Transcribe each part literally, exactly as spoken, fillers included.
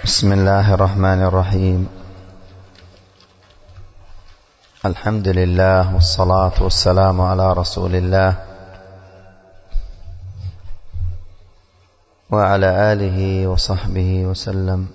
بسم الله الرحمن الرحيم. الحمد لله والصلاة والسلام على رسول الله وعلى آله وصحبه وسلم.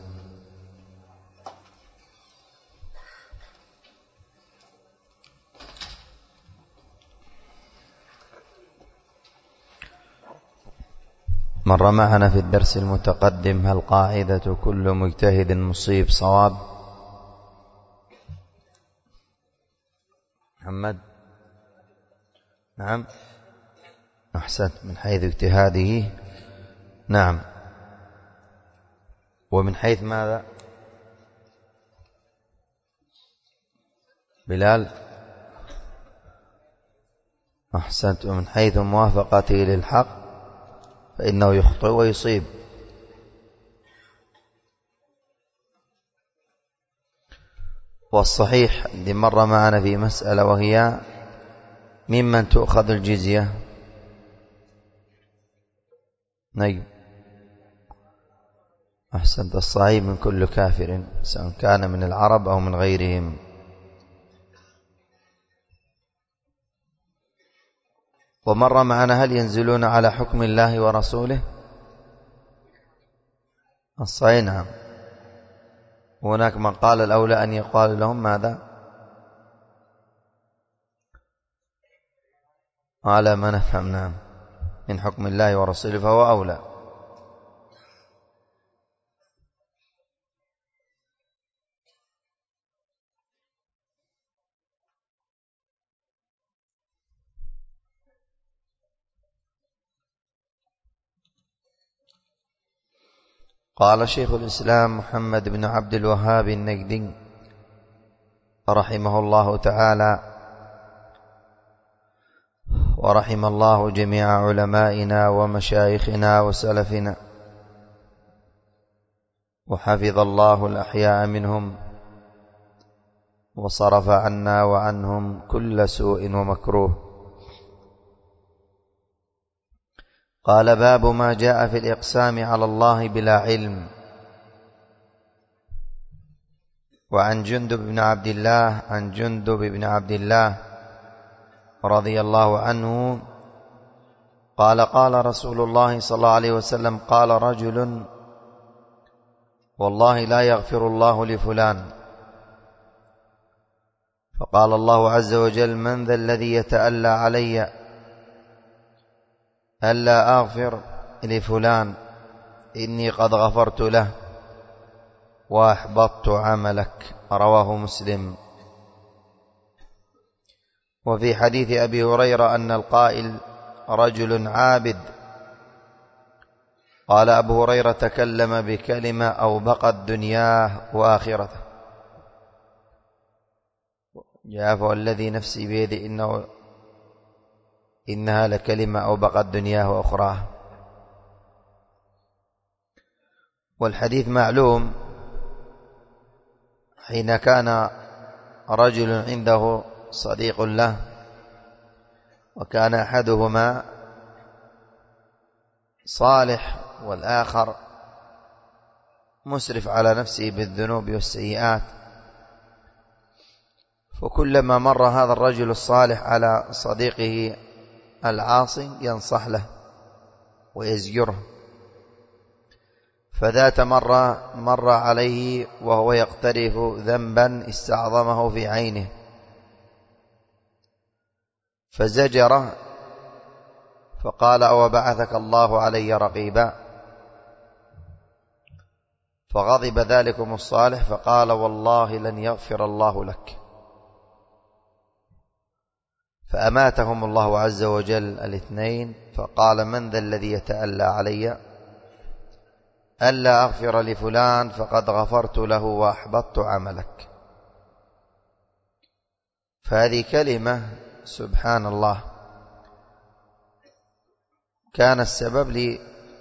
مر معنا في الدرس المتقدم هل قاعدة كل مجتهد مصيب صواب؟ محمد؟ نعم، أحسنت. من حيث اجتهاده نعم، ومن حيث ماذا؟ بلال؟ أحسنت. ومن حيث موافقته للحق فإنه يخطئ ويصيب. والصحيح اللي مر معنا في مسألة وهي ممن تؤخذ الجزية. نجم؟ أحسنت. الصحيح من كل كافر سواء كان من العرب أو من غيرهم. ومر معنا هل ينزلون على حكم الله ورسوله؟ الصحيح نعم. هناك من قال الأولى أن يقال لهم ماذا؟ على ما نفهم نعم، من حكم الله ورسوله فهو أولى. قال شيخ الإسلام محمد بن عبد الوهاب النجدي رحمه الله تعالى، ورحم الله جميع علمائنا ومشايخنا وسلفنا، وحفظ الله الأحياء منهم، وصرف عنا وعنهم كل سوء ومكروه. قال: باب ما جاء في الإقسام على الله بلا علم. وعن جندب بن عبد الله عن جندب بن عبد الله رضي الله عنه قال: قال رسول الله صلى الله عليه وسلم: قال رجل: والله لا يغفر الله لفلان. فقال الله عز وجل: من ذا الذي يتألى علي ألا أغفر لفلان؟ إني قد غفرت له وأحبطت عملك. رواه مسلم. وفي حديث أبي هريرة أن القائل رجل عابد. قال أبو هريرة: تكلم بكلمة أوبقت دنياه وآخرته. جاء: فوالذي نفسي بيده إنه إنها لكلمة أوبقت دنياه وأخراه. والحديث معلوم. حين كان رجل عنده صديق له وكان أحدهما صالح والآخر مسرف على نفسه بالذنوب والسيئات، فكلما مر هذا الرجل الصالح على صديقه العاصي ينصح له ويزجره. فذات مرة مر عليه وهو يقترف ذنبا استعظمه في عينه فزجره، فقال: أو بعثك الله علي رقيبا؟ فغضب ذلكم الصالح فقال: والله لن يغفر الله لك. فأماتهم الله عز وجل الاثنين. فقال: من ذا الذي يتألى علي ألا أغفر لفلان؟ فقد غفرت له وأحبطت عملك. فهذه كلمة سبحان الله كان السبب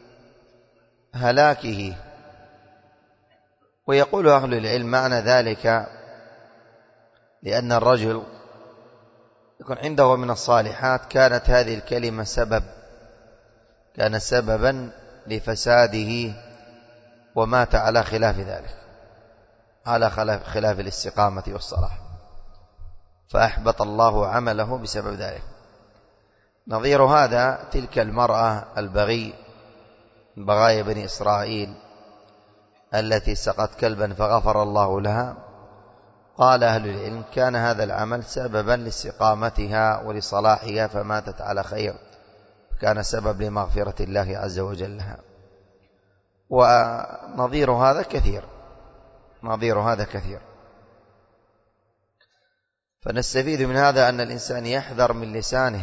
لهلاكه. ويقول أهل العلم معنى ذلك لأن الرجل يكون عنده من الصالحات كانت هذه الكلمة سبب كان سببا لفساده ومات على خلاف ذلك، على خلاف الاستقامة والصلاح، فأحبط الله عمله بسبب ذلك. نظير هذا تلك المرأة البغي، بغايا بني إسرائيل التي سقت كلبا فغفر الله لها. قال أهل العلم كان هذا العمل سببا لاستقامتها ولصلاحها فماتت على خير، كان سبب لمغفرة الله عز وجل لها. ونظير هذا كثير، نظير هذا كثير. فنستفيد من هذا أن الإنسان يحذر من لسانه،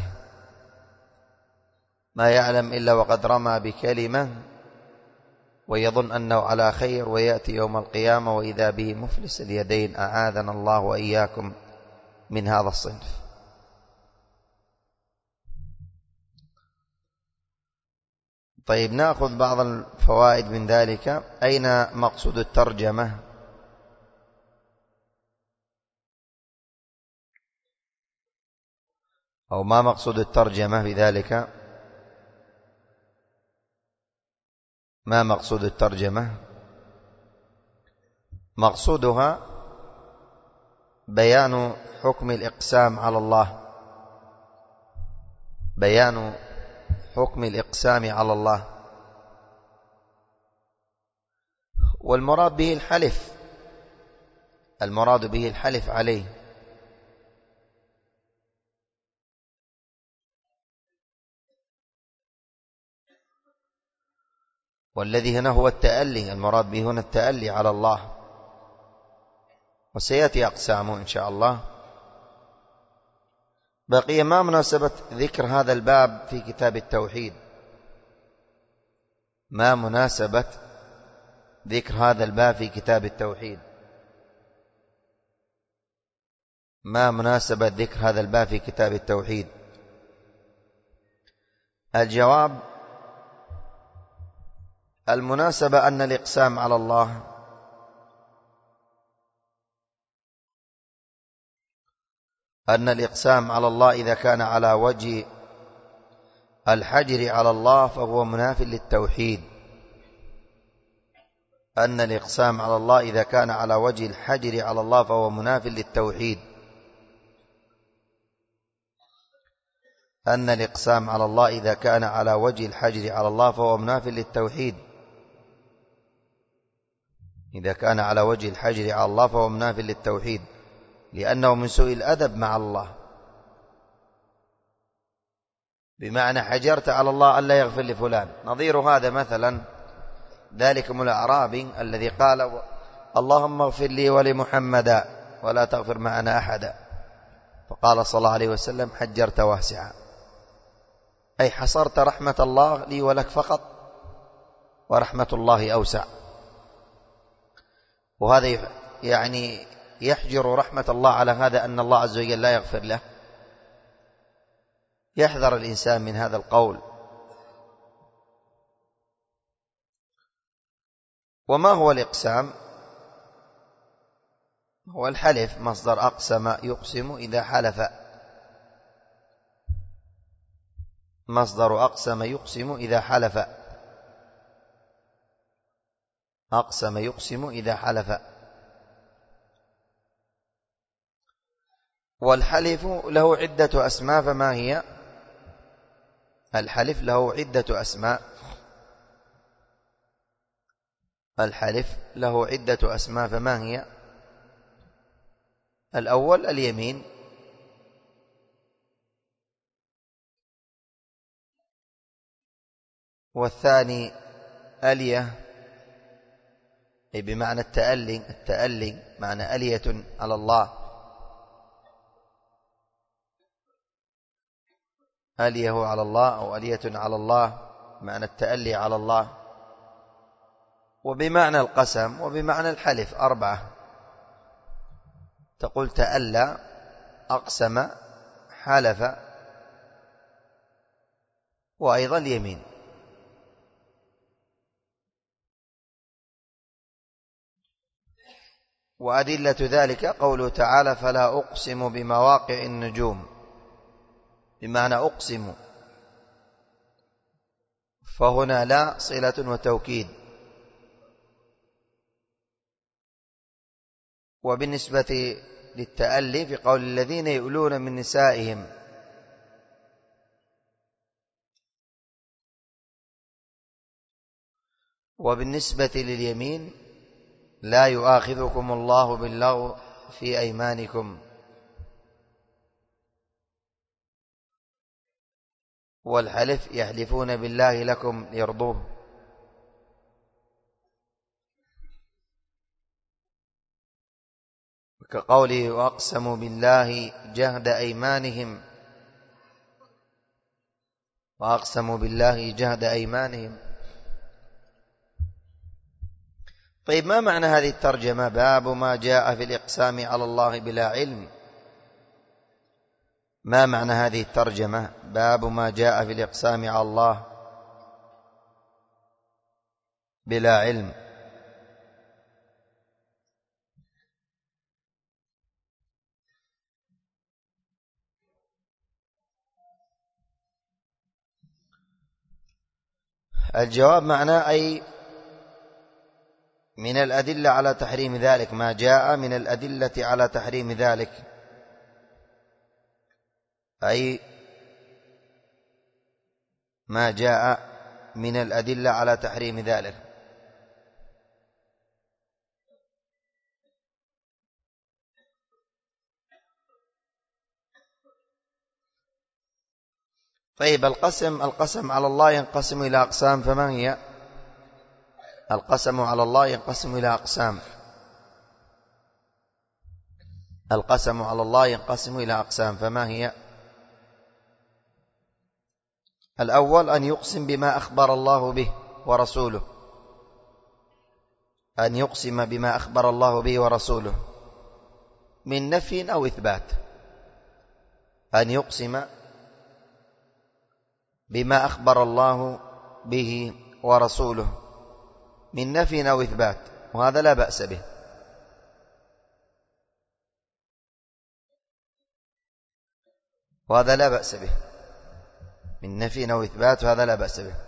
ما يعلم إلا وقد رمى بكلمة ويظن أنه على خير، ويأتي يوم القيامة وإذا به مفلس اليدين، أعاذنا الله وإياكم من هذا الصنف. طيب، نأخذ بعض الفوائد من ذلك. أين مقصود الترجمة؟ أو ما مقصود الترجمة بذلك؟ ما مقصود الترجمة؟ مقصودها بيان حكم الإقسام على الله، بيان حكم الإقسام على الله، والمراد به الحلف، المراد به الحلف عليه. والذي هنا هو التألي، المراد به هنا التألي على الله، وسيأتي أقسامه إن شاء الله. بقي ما مناسبة ذكر هذا الباب في كتاب التوحيد؟ ما مناسبة ذكر هذا الباب في كتاب التوحيد؟ ما مناسبة ذكر هذا الباب في كتاب التوحيد؟ الجواب: المناسبة أن الإقسام على الله أن الإقسام على الله إذا كان على وجه الحجر على الله فهو مناف للتوحيد. أن الإقسام على الله إذا كان على وجه الحجر على الله فهو مناف للتوحيد. أن الإقسام على الله إذا كان على وجه الحجر على الله فهو مناف للتوحيد. إذا كان على وجه الحجر على الله فهو مناف للتوحيد، لأنه من سوء الأدب مع الله، بمعنى حجرت على الله ألا يغفر لفلان. نظير هذا مثلا ذلكم الأعرابي الذي قال: اللهم اغفر لي ولمحمدا ولا تغفر معنا أحدا، فقال صلى الله عليه وسلم: حجرت واسعا، أي حصرت رحمة الله لي ولك فقط، ورحمة الله أوسع. وهذا يعني يحجر رحمة الله على هذا أن الله عز وجل لا يغفر له. يحذر الإنسان من هذا القول. وما هو الإقسام؟ هو الحلف، مصدر أقسم يقسم إذا حلف، مصدر أقسم يقسم إذا حلف، أقسم يقسم إذا حلف. والحلف له عدة أسماء، فما هي؟ الحلف له عدة أسماء، الحلف له عدة أسماء، فما هي؟ الأول اليمين، والثاني ألية، أي بمعنى التألي، التألي معنى ألية على الله، أليه على الله أو ألية على الله، معنى التألي على الله. وبمعنى القسم وبمعنى الحلف أربعة. تقول تألى، أقسم، حلف، وأيضا اليمين. وأدلة ذلك قوله تعالى: فلا أقسم بمواقع النجوم، بمعنى أقسم، فهنا لا صلة وتوكيد، وبالنسبة للتألي في قول الذين يؤلون من نسائهم، وبالنسبة لليمين لا يؤاخذكم الله باللغو في أيمانكم، والحلف يحلفون بالله لكم ليرضوه. كقوله وأقسموا بالله جهد أيمانهم، وأقسموا بالله جهد أيمانهم. طيب، ما معنى هذه الترجمة؟ باب ما جاء في الإقسام على الله بلا علم. ما معنى هذه الترجمة؟ باب ما جاء في الإقسام على الله بلا علم. الجواب معناه أي من الأدلة على تحريم ذلك، ما جاء من الأدلة على تحريم ذلك، أي ما جاء من الأدلة على تحريم ذلك. طيب، القسم القسم على الله ينقسم إلى أقسام، فما هي؟ القسم على الله ينقسم إلى أقسام. القسم على الله ينقسم إلى أقسام، فما هي؟ الأول أن يقسم بما أخبر الله به ورسوله، أن يقسم بما أخبر الله به ورسوله من نفي أو إثبات. أن يقسم بما أخبر الله به ورسوله من نفي أو إثبات، وهذا لا بأس به. وهذا لا بأس به من نفي أو إثبات، وهذا لا بأس به.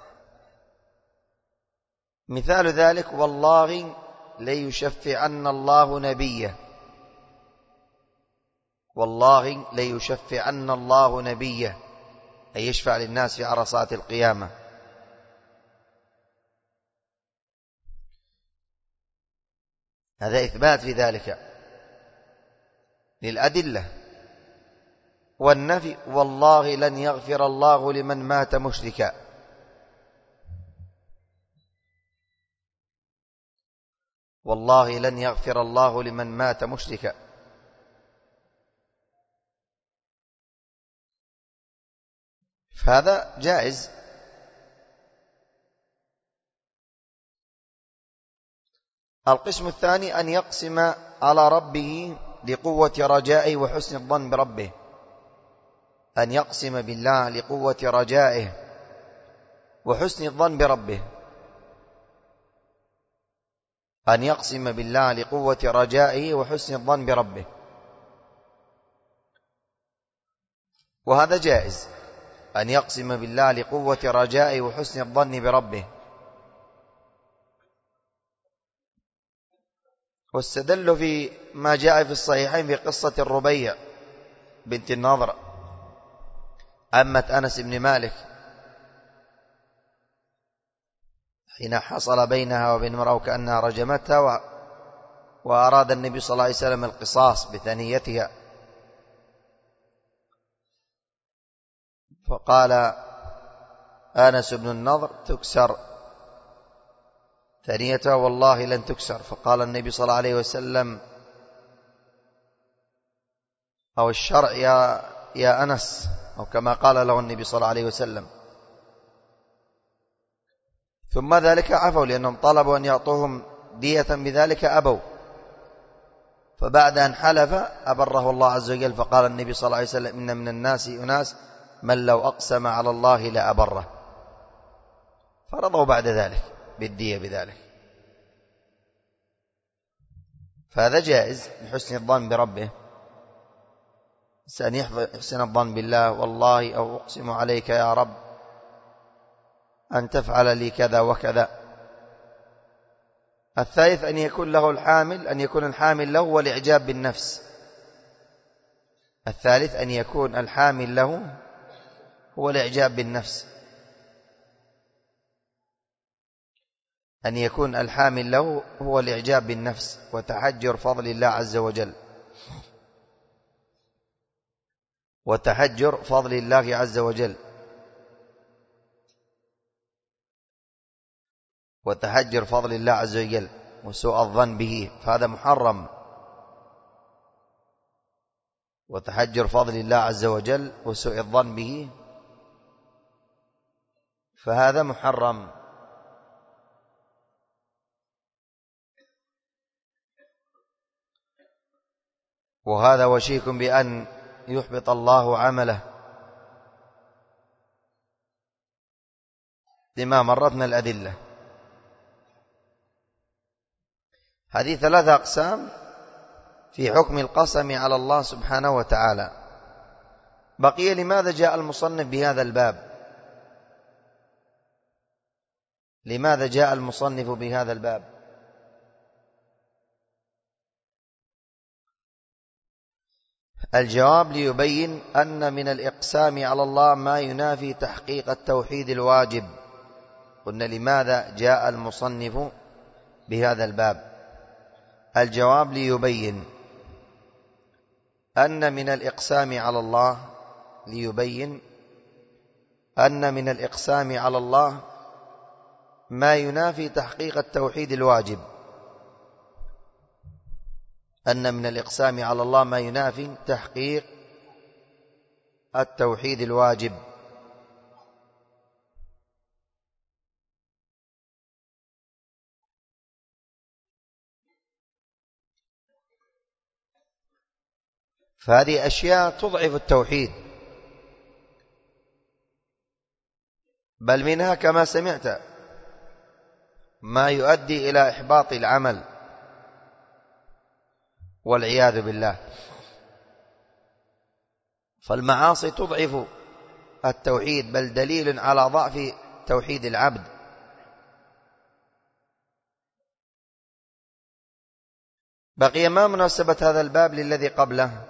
مثال ذلك والله ليشفعن الله نبيه، والله ليشفعن الله نبيه، أي يشفع للناس في عرصات القيامة. هذا إثبات في ذلك للأدلة. والنفي والله لن يغفر الله لمن مات مشركا، والله لن يغفر الله لمن مات مشركا. فهذا جائز. القسم الثاني أن يقسم على ربه لقوة رجائه وحسن الظن بربه، أن يقسم بالله لقوة رجائه وحسن الظن بربه، أن يقسم بالله لقوة رجائه وحسن الظن بربه، وهذا جائز، أن يقسم بالله لقوة رجائه وحسن الظن بربه. واستدلوا في ما جاء في الصحيحين في قصة الربيع بنت النضر عمة أنس بن مالك، حين حصل بينها وبين امرأة كأنها رجمتها، و... وأراد النبي صلى الله عليه وسلم القصاص بثنيتها، فقال أنس بن النضر تكسر ثنيتها والله لن تكسر. فقال النبي صلى الله عليه وسلم أو الشرع يا, يا أنس، أو كما قال له النبي صلى الله عليه وسلم. ثم ذلك عفوا، لأنهم طلبوا أن يعطوهم دية بذلك أبوا، فبعد أن حلف أبره الله عز وجل، فقال النبي صلى الله عليه وسلم إن من الناس أناس من لو أقسم على الله لأبره، فرضوا بعد ذلك بالدية بذلك. فهذا جائز لحسن الظن بربه، سأن يحسن الظن بالله، والله أو أقسم عليك يا رب أن تفعل لي كذا وكذا. الثالث أن يكون له الحامل أن يكون الحامل له هو الإعجاب بالنفس. الثالث أن يكون الحامل له هو الإعجاب بالنفس، أن يكون الحامل له هو الإعجاب بالنفس وتحجر فضل الله عز وجل، وتحجر فضل الله عز وجل وتحجر فضل الله عز وجل وسوء الظن به، فهذا محرم. وتحجر فضل الله عز وجل وسوء الظن به، فهذا محرم. وهذا وشيك بأن يحبط الله عمله لما مرتنا الأدلة. هذه ثلاثة أقسام في حكم القسم على الله سبحانه وتعالى. بقي لماذا جاء المصنف بهذا الباب؟ لماذا جاء المصنف بهذا الباب؟ الجواب ليبين أن من الإقسام على الله ما ينافي تحقيق التوحيد الواجب. قلنا لماذا جاء المصنف بهذا الباب؟ الجواب ليبين أن من الإقسام على الله ليبين أن من الإقسام على الله ما ينافي تحقيق التوحيد الواجب. أن من الإقسام على الله ما ينافي تحقيق التوحيد الواجب. فهذه أشياء تضعف التوحيد، بل منها كما سمعت ما يؤدي إلى إحباط العمل والعياذ بالله. فالمعاصي تضعف التوحيد، بل دليل على ضعف توحيد العبد. بقي ما مناسبة هذا الباب للذي قبله؟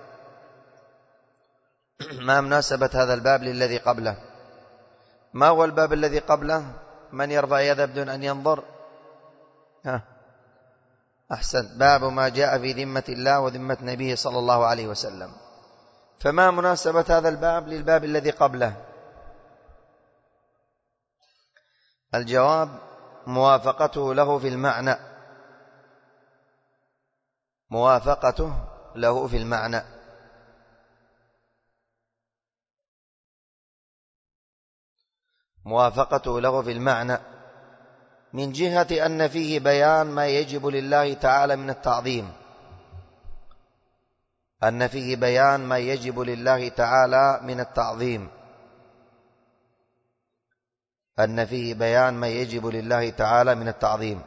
ما مناسبة هذا الباب للذي قبله؟ ما هو الباب الذي قبله؟ من يرضى يده بدون أن ينظر؟ ها أحسن، باب ما جاء في ذمة الله وذمة نبيه صلى الله عليه وسلم. فما مناسبة هذا الباب للباب الذي قبله؟ الجواب موافقته له في المعنى، موافقته له في المعنى. موافقته له في المعنى من جهة أن فيه بيان ما يجب لله تعالى من التعظيم، أن فيه بيان ما يجب لله تعالى من التعظيم، أن فيه بيان ما يجب لله تعالى من التعظيم.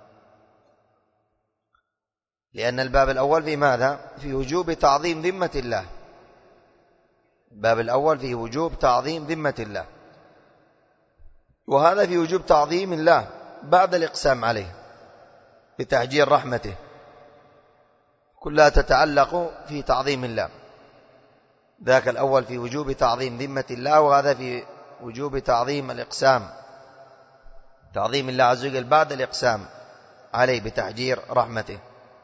لأن الباب الأول في ماذا؟ في وجوب تعظيم ذمة الله. الباب الأول في وجوب تعظيم ذمة الله، وهذا في وجوب تعظيم الله بعد الإقسام عليه بتحجير رحمته، كلها تتعلق في تعظيم الله. ذاك الأول في وجوب تعظيم ذمة الله، وهذا في وجوب تعظيم الإقسام، تعظيم الله عز وجل بعد الإقسام عليه بتحجير رحمته.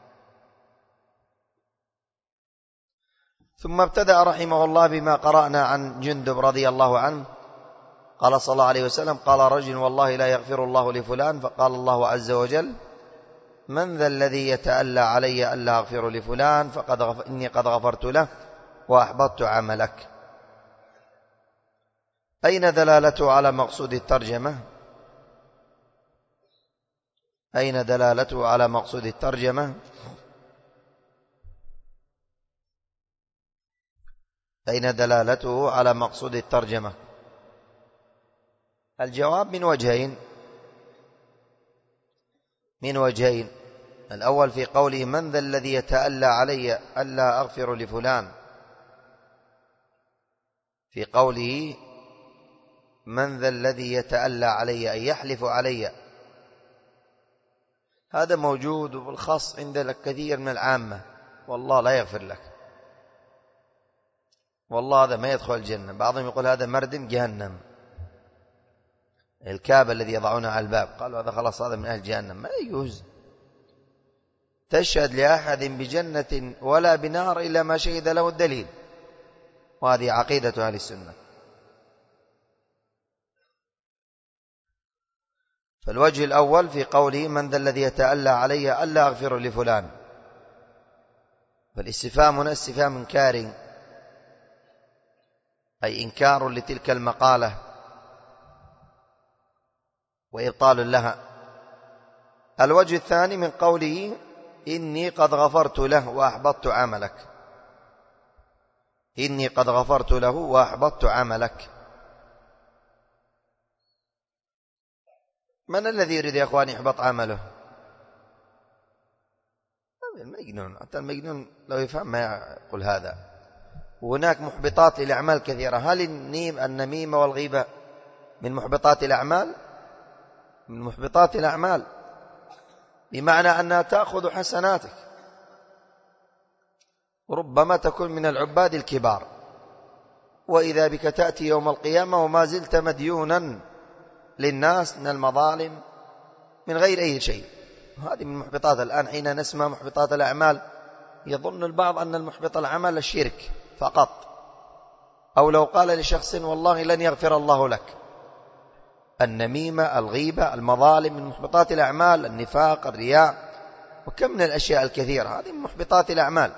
ثم ابتدأ رحمه الله بما قرأنا عن جندب رضي الله عنه قال صلى الله عليه وسلم: قال رجل: والله لا يغفر الله لفلان. فقال الله عز وجل: من ذا الذي يتألى علي ألا أغفر لفلان؟ فقد غف... إني قد غفرت له وأحبطت عملك. أين دلالته على مقصود الترجمة؟ أين دلالته على مقصود الترجمة؟ أين دلالته على مقصود الترجمة؟ الجواب من وجهين، من وجهين. الأول في قوله: من ذا الذي يتألى علي ألا أغفر لفلان. في قوله: من ذا الذي يتألى علي، أي يحلف علي. هذا موجود والخاص عند الكثير من العامة، والله لا يغفر لك، والله هذا ما يدخل الجنة. بعضهم يقول هذا مردم جهنم، الكاب الذي يضعونه على الباب، قالوا هذا خلاص هذا من أهل جهنم. ما يجوز تشهد لأحد بجنة ولا بنار إلا ما شهد له الدليل، وهذه عقيدة أهل السنة. فالوجه الأول في قوله من ذا الذي يتألى علي ألا أغفر لفلان، فالاستفهام هنا استفهام إنكاري، أي إنكار لتلك المقالة وإبطال لها. الوجه الثاني من قوله إني قد غفرت له وأحبطت عملك، إني قد غفرت له وأحبطت عملك. من الذي يريد يا أخواني يحبط عمله؟ المجنون، حتى المجنون لو يفهم ما يقول هذا. وهناك محبطات للأعمال كثيرة. هل النيم النميمة والغيبة من محبطات الأعمال؟ من محبطات الأعمال، بمعنى أنها تأخذ حسناتك، وربما تكون من العباد الكبار، وإذا بك تأتي يوم القيامة وما زلت مديونا للناس من المظالم من غير أي شيء. هذه من محبطات. الآن حين نسمع محبطات الأعمال يظن البعض أن المحبط العمل الشرك فقط، أو لو قال لشخص والله لن يغفر الله لك. النميمة، الغيبة، المظالم من محبطات الأعمال، النفاق، الرياء، وكم من الأشياء الكثيرة، هذه من محبطات الأعمال.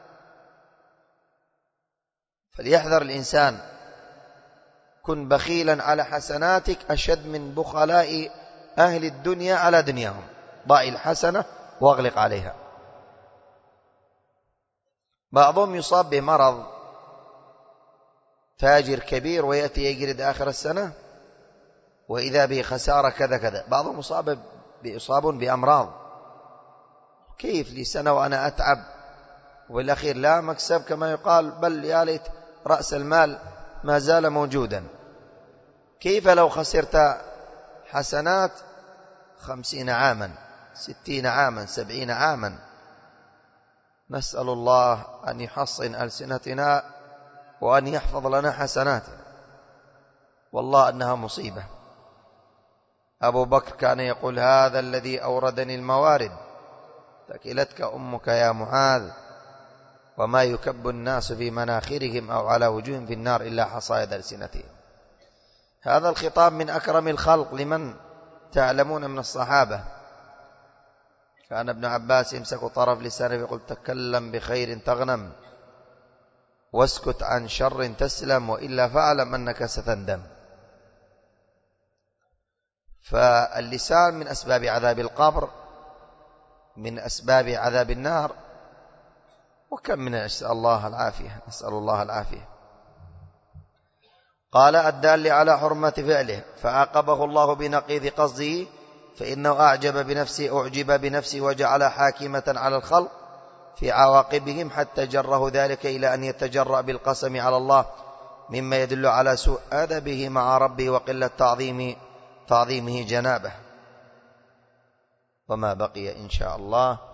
فليحذر الإنسان، كن بخيلا على حسناتك أشد من بخلاء أهل الدنيا على دنياهم، ضع الحسنة واغلق عليها. بعضهم يصاب بمرض، تاجر كبير ويأتي يجرد آخر السنة وإذا به خسارة كذا كذا. بعضهم مصاب بإصاب بأمراض، كيف لي سنة وأنا أتعب والأخير لا مكسب كما يقال، بل يا ليت رأس المال ما زال موجودا. كيف لو خسرت حسنات خمسين عاما، ستين عاما، سبعين عاما؟ نسأل الله أن يحصن ألسنتنا وأن يحفظ لنا حسناتنا، والله أنها مصيبة. أبو بكر كان يقول هذا الذي أوردني الموارد، ثكلتك أمك يا معاذ، وما يكب الناس في مناخرهم أو على وجوههم في النار إلا حصائد ألسنتهم. هذا الخطاب من أكرم الخلق لمن تعلمون من الصحابة. كان ابن عباس يمسك طرف لسانه ويقول تكلم بخير تغنم واسكت عن شر تسلم، وإلا فاعلم أنك ستندم. فاللسان من أسباب عذاب القبر، من أسباب عذاب النار، وكم من نسأل الله العافية، نسأل الله العافية. قال الدال على حرمة فعله، فعاقبه الله بنقيض قصده، فإنه أعجب بنفسه أعجب بنفسه وجعل حاكمة على الخلق في عواقبهم، حتى جره ذلك إلى أن يتجرأ بالقسم على الله، مما يدل على سوء أدبه مع ربه وقلة تعظيم تعظيمه جنابه. وما بقي إن شاء الله